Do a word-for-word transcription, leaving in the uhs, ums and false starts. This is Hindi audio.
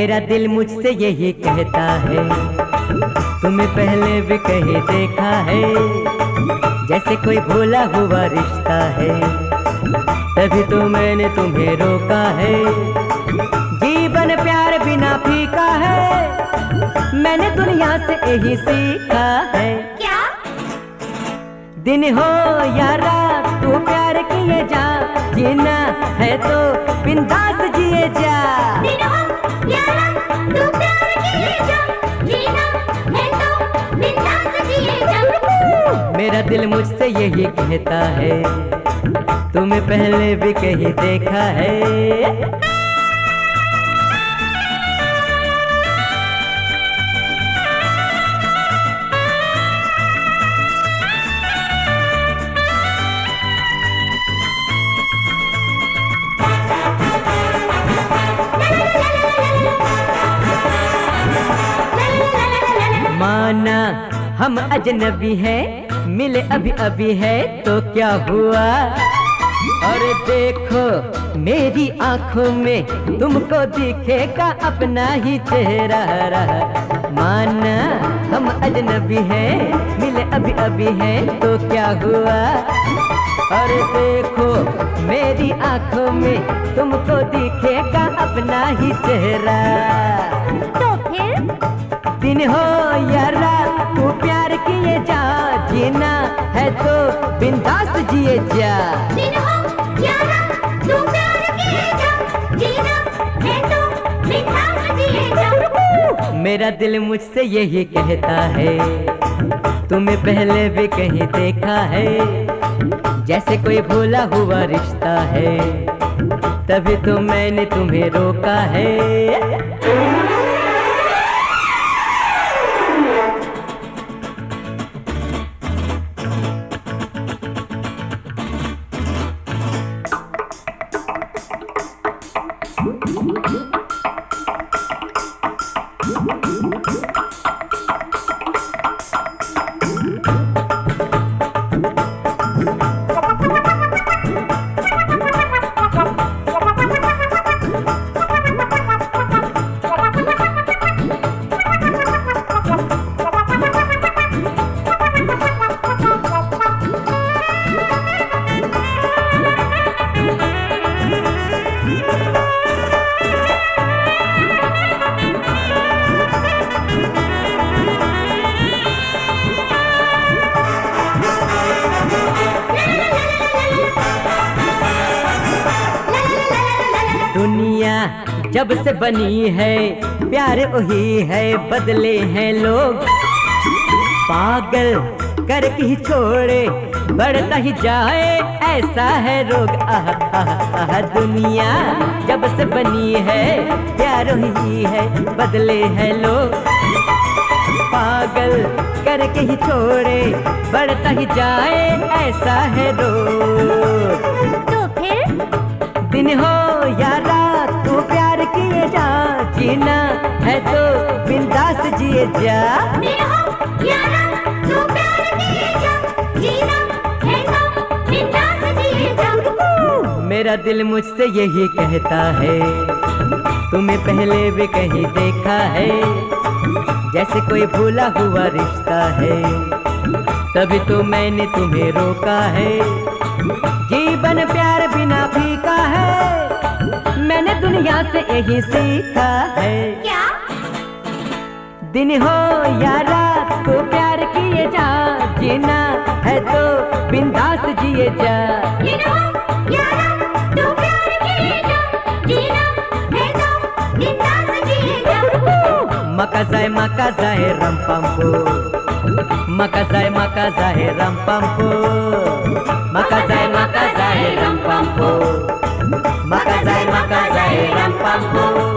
मेरा दिल मुझसे यही कहता है, तुम्हें पहले भी कहीं देखा है, जैसे कोई भूला हुआ रिश्ता है, तभी तो मैंने तुम्हें रोका है। जीवन प्यार बिना फीका है, मैंने दुनिया से यही सीखा है। क्या? दिन हो या रात तू प्यार किए जा, जीना है तो बिंदास जिए जा। दिन हो या रात तू प्यार किए जा, जीना है तो बिंदास जिए जा। मेरा दिल मुझसे यही कहता है, तुम्हें पहले भी कहीं देखा है। माना हम अजनबी हैं, मिले अभी अभी है तो क्या हुआ। और देखो मेरी आंखों में तुमको दिखेगा अपना ही चेहरा। माना हम अजनबी हैं, मिले अभी अभी है तो क्या हुआ। और देखो मेरी आंखों में तुमको दिखेगा अपना ही चेहरा। तो फिर दिन हो या रात तू प्यार किए जा, जीना है तो बिंदास जिए जा। दिन हो या रात तू प्यार किए जा, जीना है तो बिंदास जिए जा। मेरा दिल मुझसे यही कहता है, तुम्हें पहले भी कहीं देखा है, जैसे कोई भूला हुआ रिश्ता है, तभी तो मैंने तुम्हें रोका है। दुनिया जब से बनी है, प्यार वही है, बदले हैं लोग। पागल करके ही छोड़े, बढ़ता ही जाए, ऐसा है रोग। आह आह आह दुनिया जब से बनी है, प्यार वही है, बदले हैं लोग। पागल करके ही छोड़े, बढ़ता ही जाए, ऐसा है रोग। तो फिर दिन हो या रात तू प्यार किए जा, जीना है तो बिंदास जिए जा। दिन हो या रात तू प्यार किए जा, जीना है तो बिंदास जिए जा। मेरा दिल मुझसे यही कहता है, तुम्हें पहले भी कहीं देखा है, जैसे कोई भूला हुआ रिश्ता है, तभी तो मैंने तुम्हें रोका है। जीवन प्यार बिना फीका है, मैंने दुनिया से यही सीखा है। क्या? दिन हो या रात तो प्यार किए जा, जीना है तो बिंदास जिए जा। दिन हो या रात तू प्यार किए जा, जीना है तो बिंदास जिए जा। Makasai makasai rampampo, makasai makasai rampampo, makasai makasai rampampo, makasai makasai rampampo.